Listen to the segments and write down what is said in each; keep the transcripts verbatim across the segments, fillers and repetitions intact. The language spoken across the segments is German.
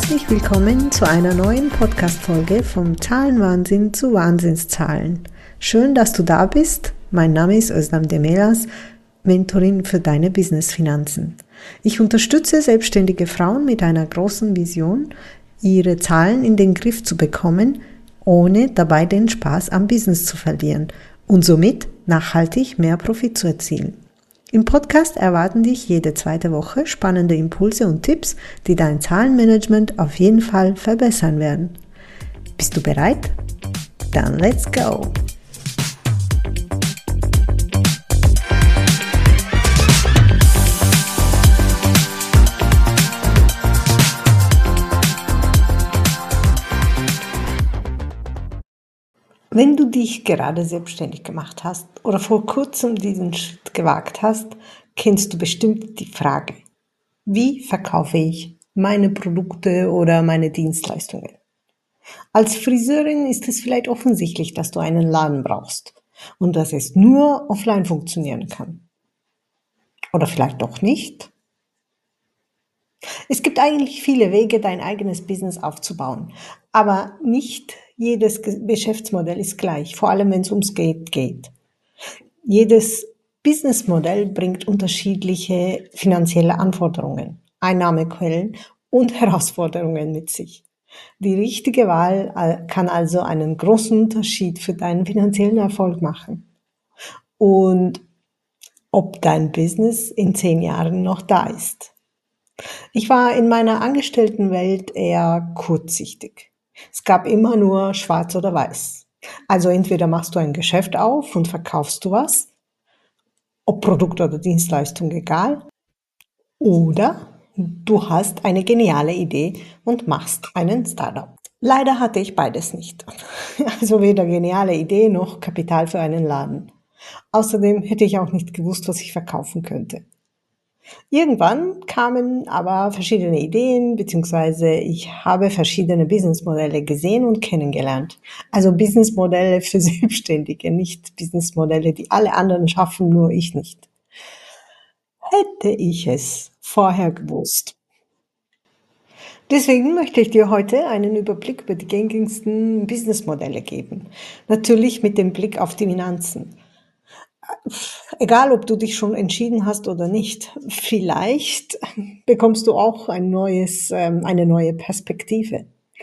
Herzlich willkommen zu einer neuen Podcast-Folge vom Zahlenwahnsinn zu Wahnsinnszahlen. Schön, dass du da bist. Mein Name ist Özlem Demirtas, Mentorin für deine Businessfinanzen. Ich unterstütze selbstständige Frauen mit einer großen Vision, ihre Zahlen in den Griff zu bekommen, ohne dabei den Spaß am Business zu verlieren und somit nachhaltig mehr Profit zu erzielen. Im Podcast erwarten dich jede zweite Woche spannende Impulse und Tipps, die dein Zahlenmanagement auf jeden Fall verbessern werden. Bist du bereit? Dann let's go! Wenn du dich gerade selbstständig gemacht hast oder vor kurzem diesen Schritt gewagt hast, kennst du bestimmt die Frage: Wie verkaufe ich meine Produkte oder meine Dienstleistungen? Als Friseurin ist es vielleicht offensichtlich, dass du einen Laden brauchst und dass es nur offline funktionieren kann. Oder vielleicht doch nicht? Es gibt eigentlich viele Wege, dein eigenes Business aufzubauen, aber nicht jedes Geschäftsmodell ist gleich, vor allem wenn es ums Geld geht. Jedes Businessmodell bringt unterschiedliche finanzielle Anforderungen, Einnahmequellen und Herausforderungen mit sich. Die richtige Wahl kann also einen großen Unterschied für deinen finanziellen Erfolg machen. Und ob dein Business in zehn Jahren noch da ist. Ich war in meiner Angestelltenwelt eher kurzsichtig. Es gab immer nur schwarz oder weiß. Also entweder machst du ein Geschäft auf und verkaufst du was, ob Produkt oder Dienstleistung, egal, oder du hast eine geniale Idee und machst einen Startup. Leider hatte ich beides nicht. Also weder geniale Idee noch Kapital für einen Laden. Außerdem hätte ich auch nicht gewusst, was ich verkaufen könnte. Irgendwann kamen aber verschiedene Ideen, beziehungsweise ich habe verschiedene Businessmodelle gesehen und kennengelernt. Also Businessmodelle für Selbstständige, nicht Businessmodelle, die alle anderen schaffen, nur ich nicht. Hätte ich es vorher gewusst. Deswegen möchte ich dir heute einen Überblick über die gängigsten Businessmodelle geben. Natürlich mit dem Blick auf die Finanzen. Egal, ob du dich schon entschieden hast oder nicht, vielleicht bekommst du auch ein neues, ähm, eine neue Perspektive.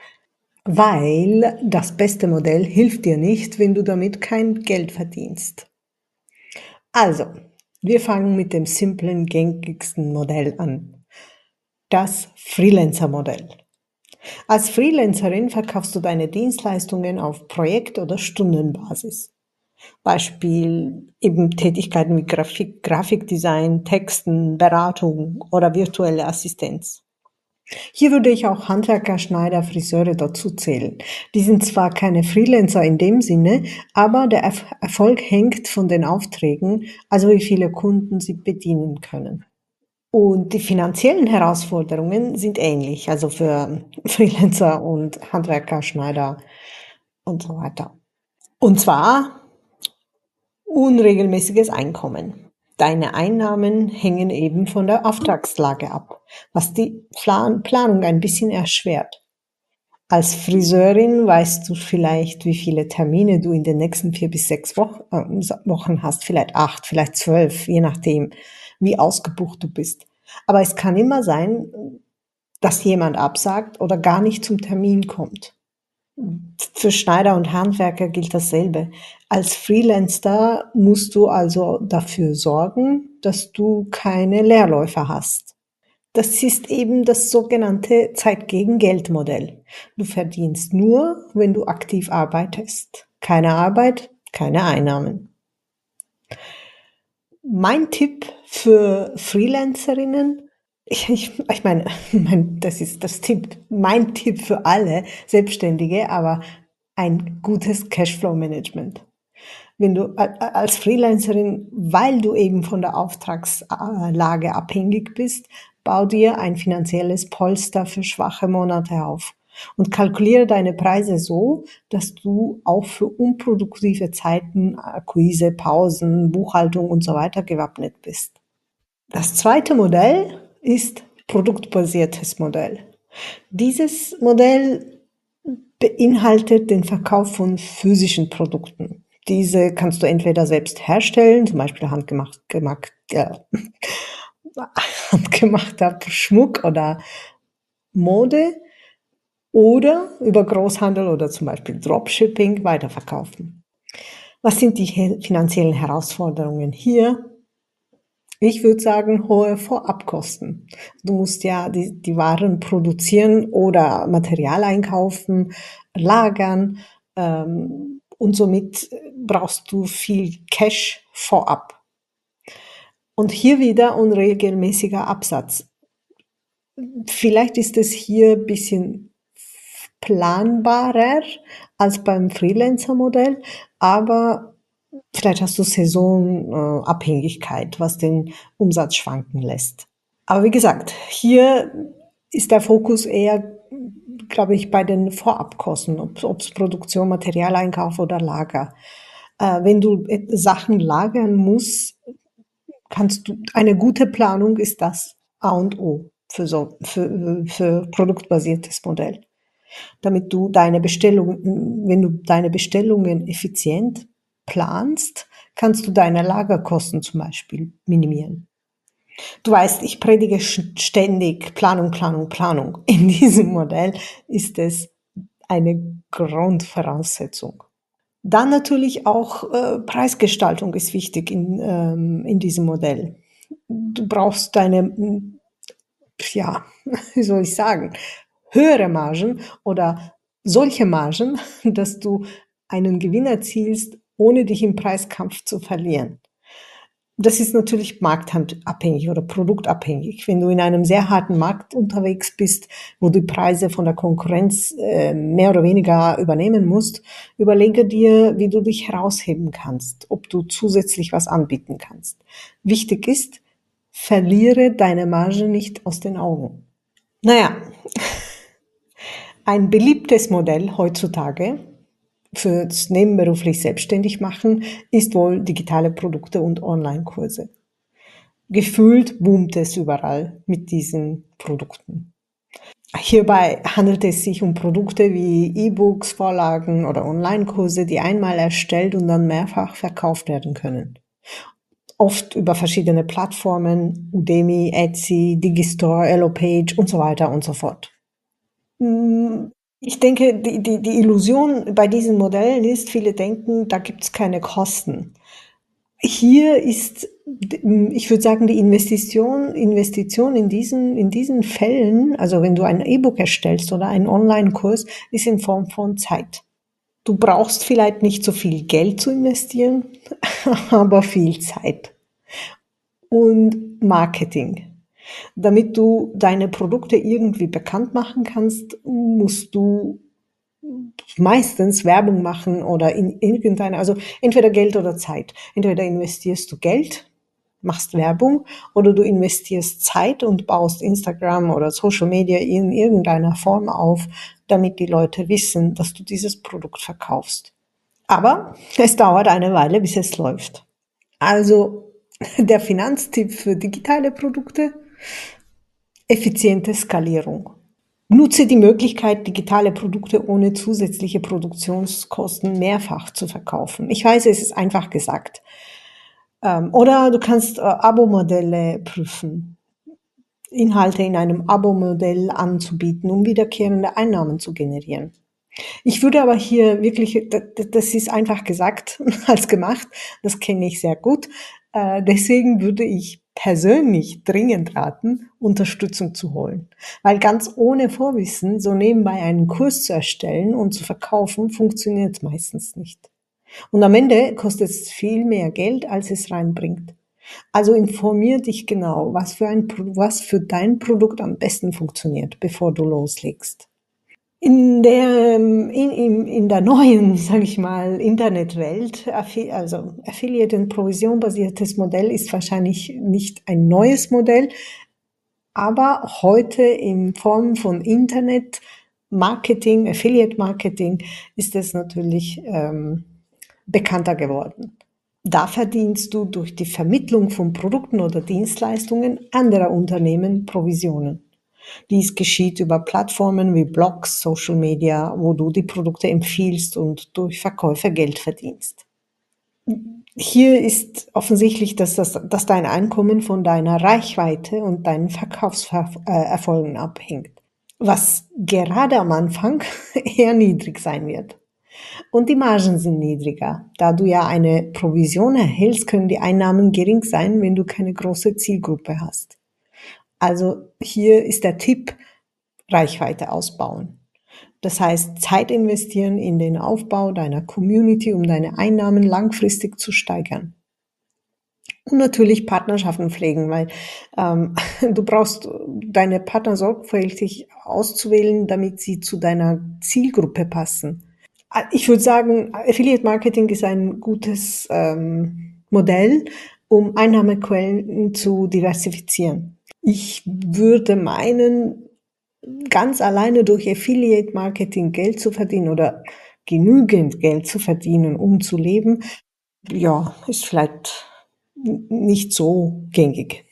Weil das beste Modell hilft dir nicht, wenn du damit kein Geld verdienst. Also, wir fangen mit dem simplen, gängigsten Modell an. Das Freelancer-Modell. Als Freelancerin verkaufst du deine Dienstleistungen auf Projekt- oder Stundenbasis. Beispiel eben Tätigkeiten wie Grafik, Grafikdesign, Texten, Beratung oder virtuelle Assistenz. Hier würde ich auch Handwerker, Schneider, Friseure dazu zählen. Die sind zwar keine Freelancer in dem Sinne, aber der Erfolg hängt von den Aufträgen, also wie viele Kunden sie bedienen können. Und die finanziellen Herausforderungen sind ähnlich, also für Freelancer und Handwerker, Schneider und so weiter. Und zwar unregelmäßiges Einkommen. Deine Einnahmen hängen eben von der Auftragslage ab, was die Plan- Planung ein bisschen erschwert. Als Friseurin weißt du vielleicht, wie viele Termine du in den nächsten vier bis sechs Wochen, äh, Wochen hast, vielleicht acht, vielleicht zwölf, je nachdem, wie ausgebucht du bist. Aber es kann immer sein, dass jemand absagt oder gar nicht zum Termin kommt. Für Schneider und Handwerker gilt dasselbe. Als Freelancer musst du also dafür sorgen, dass du keine Leerläufer hast. Das ist eben das sogenannte Zeit-gegen-Geld-Modell. Du verdienst nur, wenn du aktiv arbeitest. Keine Arbeit, keine Einnahmen. Mein Tipp für Freelancerinnen: Ich, ich, ich meine, mein, das ist das Tipp, mein Tipp für alle Selbstständige, aber ein gutes Cashflow-Management. Wenn du als Freelancerin, weil du eben von der Auftragslage abhängig bist, bau dir ein finanzielles Polster für schwache Monate auf und kalkuliere deine Preise so, dass du auch für unproduktive Zeiten, Akquise, Pausen, Buchhaltung und so weiter gewappnet bist. Das zweite Modell ist produktbasiertes Modell. Dieses Modell beinhaltet den Verkauf von physischen Produkten. Diese kannst du entweder selbst herstellen, zum Beispiel handgemacht, gemacht, äh, handgemachter Schmuck oder Mode, oder über Großhandel oder zum Beispiel Dropshipping weiterverkaufen. Was sind die he- finanziellen Herausforderungen hier? Ich würde sagen, hohe Vorabkosten. Du musst ja die, die Waren produzieren oder Material einkaufen, lagern, ähm, und somit brauchst du viel Cash vorab. Und hier wieder unregelmäßiger Absatz. Vielleicht ist es hier ein bisschen planbarer als beim Freelancer-Modell, aber vielleicht hast du Saisonabhängigkeit, was den Umsatz schwanken lässt. Aber wie gesagt, hier ist der Fokus eher, glaube ich, bei den Vorabkosten, ob es Produktion, Materialeinkauf oder Lager. Äh, wenn du et- Sachen lagern musst, kannst du, eine gute Planung ist das A und O für so, für, für produktbasiertes Modell. Damit du deine Bestellungen, wenn du deine Bestellungen effizient planst, kannst du deine Lagerkosten zum Beispiel minimieren. Du weißt, ich predige ständig Planung, Planung, Planung. In diesem Modell ist es eine Grundvoraussetzung. Dann natürlich auch äh, Preisgestaltung ist wichtig in, ähm, in diesem Modell. Du brauchst deine, ja, wie soll ich sagen, höhere Margen oder solche Margen, dass du einen Gewinn erzielst, ohne dich im Preiskampf zu verlieren. Das ist natürlich marktabhängig oder produktabhängig. Wenn du in einem sehr harten Markt unterwegs bist, wo du Preise von der Konkurrenz äh, mehr oder weniger übernehmen musst, überlege dir, wie du dich herausheben kannst, ob du zusätzlich was anbieten kannst. Wichtig ist, verliere deine Marge nicht aus den Augen. Naja, ein beliebtes Modell heutzutage fürs nebenberuflich selbstständig machen ist wohl digitale Produkte und Online-Kurse. Gefühlt boomt es überall mit diesen Produkten. Hierbei handelt es sich um Produkte wie E-Books, Vorlagen oder Online-Kurse, die einmal erstellt und dann mehrfach verkauft werden können. Oft über verschiedene Plattformen, Udemy, Etsy, Digistore, Elopage und so weiter und so fort. Hm, Ich denke, die, die, die Illusion bei diesen Modellen ist, viele denken, da gibt es keine Kosten. Hier ist, ich würde sagen, die Investition, Investition in diesen, in diesen Fällen, also wenn du ein E-Book erstellst oder einen Online-Kurs, ist in Form von Zeit. Du brauchst vielleicht nicht so viel Geld zu investieren, aber viel Zeit und Marketing. Damit du deine Produkte irgendwie bekannt machen kannst, musst du meistens Werbung machen oder in irgendeiner, also entweder Geld oder Zeit. Entweder investierst du Geld, machst Werbung, oder du investierst Zeit und baust Instagram oder Social Media in irgendeiner Form auf, damit die Leute wissen, dass du dieses Produkt verkaufst. Aber es dauert eine Weile, bis es läuft. Also der Finanztipp für digitale Produkte: effiziente Skalierung. Nutze die Möglichkeit, digitale Produkte ohne zusätzliche Produktionskosten mehrfach zu verkaufen. Ich weiß, es ist einfach gesagt. Ähm, oder du kannst äh, Abo-Modelle prüfen, Inhalte in einem Abo-Modell anzubieten, um wiederkehrende Einnahmen zu generieren. Ich würde aber hier wirklich, das ist einfach gesagt als gemacht, das kenne ich sehr gut. Äh, deswegen würde ich persönlich dringend raten, Unterstützung zu holen. Weil ganz ohne Vorwissen so nebenbei einen Kurs zu erstellen und zu verkaufen, funktioniert meistens nicht. Und am Ende kostet es viel mehr Geld, als es reinbringt. Also informier dich genau, was für ein, was für dein Produkt am besten funktioniert, bevor du loslegst. In der, ähm, in, in, in der neuen, sage ich mal, Internetwelt, also Affiliate- und Provision-basiertes Modell ist wahrscheinlich nicht ein neues Modell, aber heute in Form von Internet Marketing, Affiliate Marketing, ist es natürlich ähm, bekannter geworden. Da verdienst du durch die Vermittlung von Produkten oder Dienstleistungen anderer Unternehmen Provisionen. Dies geschieht über Plattformen wie Blogs, Social Media, wo du die Produkte empfiehlst und durch Verkäufe Geld verdienst. Hier ist offensichtlich, dass, das, dass dein Einkommen von deiner Reichweite und deinen Verkaufserfolgen abhängt, was gerade am Anfang eher niedrig sein wird. Und die Margen sind niedriger. Da du ja eine Provision erhältst, können die Einnahmen gering sein, wenn du keine große Zielgruppe hast. Also hier ist der Tipp, Reichweite ausbauen. Das heißt, Zeit investieren in den Aufbau deiner Community, um deine Einnahmen langfristig zu steigern. Und natürlich Partnerschaften pflegen, weil ähm, du brauchst deine Partner sorgfältig auszuwählen, damit sie zu deiner Zielgruppe passen. Ich würde sagen, Affiliate Marketing ist ein gutes ähm, Modell, um Einnahmequellen zu diversifizieren. Ich würde meinen, ganz alleine durch Affiliate Marketing Geld zu verdienen oder genügend Geld zu verdienen, um zu leben, ja, ist vielleicht nicht so gängig.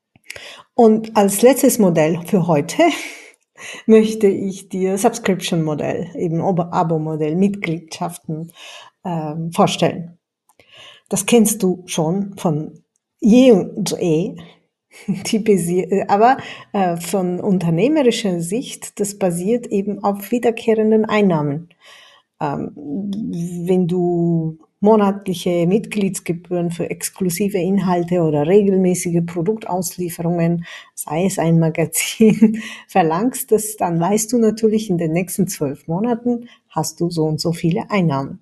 Und als letztes Modell für heute möchte ich dir Subscription-Modell, eben Abo-Modell, Mitgliedschaften ähm, vorstellen. Das kennst du schon von je und eh, die basier- aber äh, von unternehmerischer Sicht, das basiert eben auf wiederkehrenden Einnahmen. Ähm, wenn du monatliche Mitgliedsgebühren für exklusive Inhalte oder regelmäßige Produktauslieferungen, sei es ein Magazin, verlangst, das, dann weißt du natürlich, in den nächsten zwölf Monaten hast du so und so viele Einnahmen.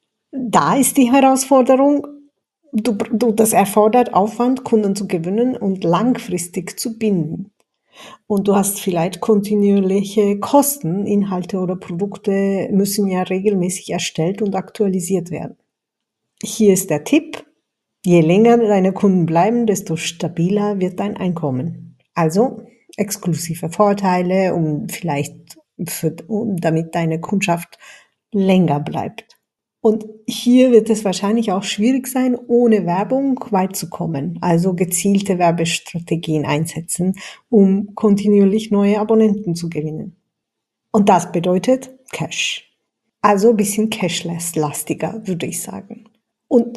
Da ist die Herausforderung, du, du, das erfordert Aufwand, Kunden zu gewinnen und langfristig zu binden. Und du hast vielleicht kontinuierliche Kosten. Inhalte oder Produkte müssen ja regelmäßig erstellt und aktualisiert werden. Hier ist der Tipp: Je länger deine Kunden bleiben, desto stabiler wird dein Einkommen. Also exklusive Vorteile, um vielleicht für, um, damit deine Kundschaft länger bleibt. Und hier wird es wahrscheinlich auch schwierig sein, ohne Werbung weit zu kommen. Also gezielte Werbestrategien einsetzen, um kontinuierlich neue Abonnenten zu gewinnen. Und das bedeutet Cash. Also ein bisschen cashless-lastiger, würde ich sagen. Und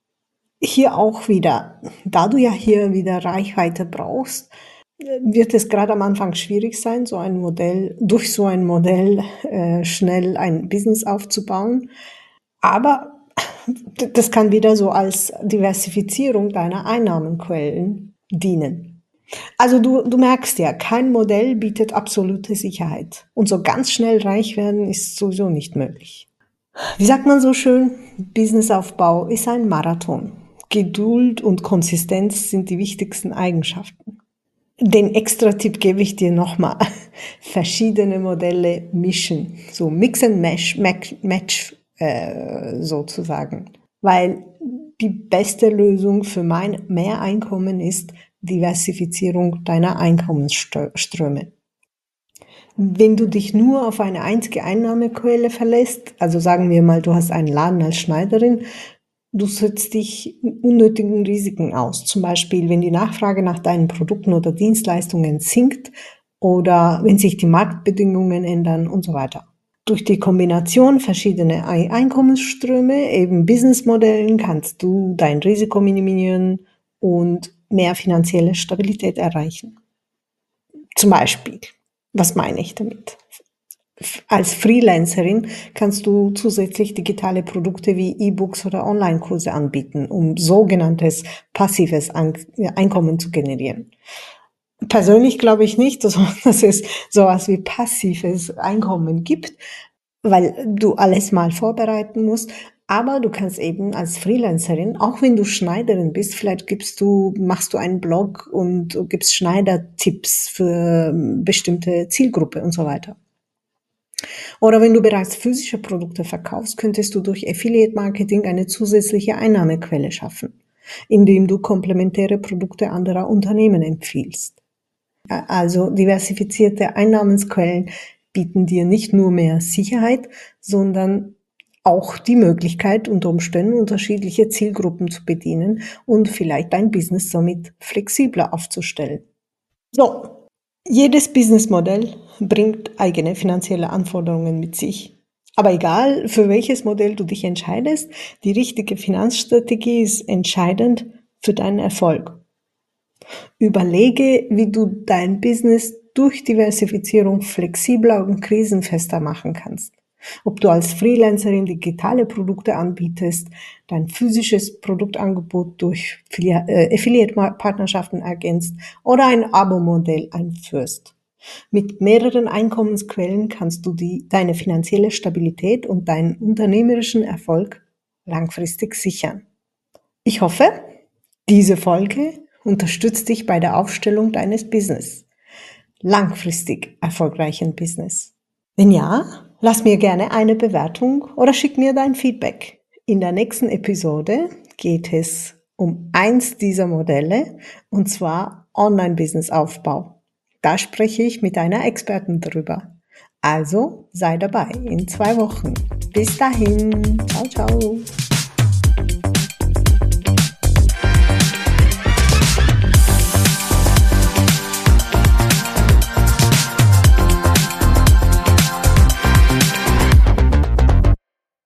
hier auch wieder, da du ja hier wieder Reichweite brauchst, wird es gerade am Anfang schwierig sein, so ein Modell, durch so ein Modell äh, schnell ein Business aufzubauen. Aber das kann wieder so als Diversifizierung deiner Einnahmenquellen dienen. Also du, du merkst ja, kein Modell bietet absolute Sicherheit. Und so ganz schnell reich werden ist sowieso nicht möglich. Wie sagt man so schön? Businessaufbau ist ein Marathon. Geduld und Konsistenz sind die wichtigsten Eigenschaften. Den Extra-Tipp gebe ich dir nochmal. Verschiedene Modelle mischen. So Mix and Match, Match, Match äh, sozusagen. Weil die beste Lösung für mein Mehreinkommen ist Diversifizierung deiner Einkommensströme. Wenn du dich nur auf eine einzige Einnahmequelle verlässt, also sagen wir mal, du hast einen Laden als Schneiderin, du setzt dich unnötigen Risiken aus. Zum Beispiel, wenn die Nachfrage nach deinen Produkten oder Dienstleistungen sinkt oder wenn sich die Marktbedingungen ändern und so weiter. Durch die Kombination verschiedener Einkommensströme, eben Businessmodellen, kannst du dein Risiko minimieren und mehr finanzielle Stabilität erreichen. Zum Beispiel, was meine ich damit? Als Freelancerin kannst du zusätzlich digitale Produkte wie E-Books oder Online-Kurse anbieten, um sogenanntes passives Einkommen zu generieren. Persönlich glaube ich nicht, dass es sowas wie passives Einkommen gibt, weil du alles mal vorbereiten musst. Aber du kannst eben als Freelancerin, auch wenn du Schneiderin bist, vielleicht gibst du, machst du einen Blog und gibst Schneidertipps für bestimmte Zielgruppe und so weiter. Oder wenn du bereits physische Produkte verkaufst, könntest du durch Affiliate Marketing eine zusätzliche Einnahmequelle schaffen, indem du komplementäre Produkte anderer Unternehmen empfiehlst. Also diversifizierte Einnahmensquellen bieten dir nicht nur mehr Sicherheit, sondern auch die Möglichkeit, unter Umständen unterschiedliche Zielgruppen zu bedienen und vielleicht dein Business somit flexibler aufzustellen. So, Jedes Businessmodell bringt eigene finanzielle Anforderungen mit sich. Aber egal, für welches Modell du dich entscheidest, die richtige Finanzstrategie ist entscheidend für deinen Erfolg. Überlege, wie du dein Business durch Diversifizierung flexibler und krisenfester machen kannst. Ob du als Freelancerin digitale Produkte anbietest, dein physisches Produktangebot durch Affiliate-Partnerschaften ergänzt oder ein Abo-Modell einführst. Mit mehreren Einkommensquellen kannst du die, deine finanzielle Stabilität und deinen unternehmerischen Erfolg langfristig sichern. Ich hoffe, diese Folge unterstützt dich bei der Aufstellung deines Business. Langfristig erfolgreichen Business. Wenn ja, lass mir gerne eine Bewertung oder schick mir dein Feedback. In der nächsten Episode geht es um eins dieser Modelle, und zwar Online-Business-Aufbau. Da spreche ich mit einer Expertin darüber. Also sei dabei in zwei Wochen. Bis dahin. Ciao, ciao.